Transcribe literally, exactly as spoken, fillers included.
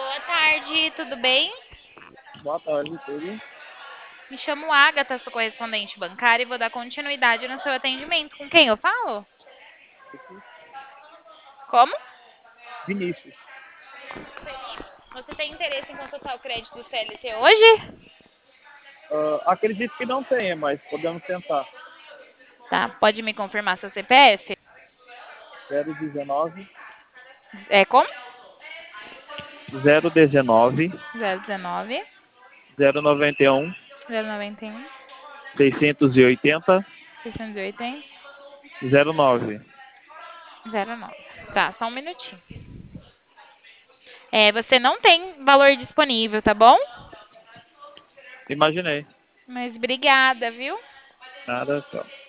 Boa tarde, tudo bem? Boa tarde, tudo. Me chamo Agatha, sou correspondente bancária e vou dar continuidade no seu atendimento. Com quem eu falo? Como? Vinícius. Você tem interesse em consultar o crédito do C L T hoje? Ah, acredito que não tenha, mas podemos tentar. Tá, pode me confirmar seu C P F? zero dezenove, É como? zero dezenove, zero dezenove, zero noventa e um, zero noventa e um, seiscentos e oitenta, seiscentos e oitenta, zero nove. zero nove. Tá, só um minutinho. É, você não tem valor disponível, tá bom? Imaginei. Mas obrigada, viu? Nada, só.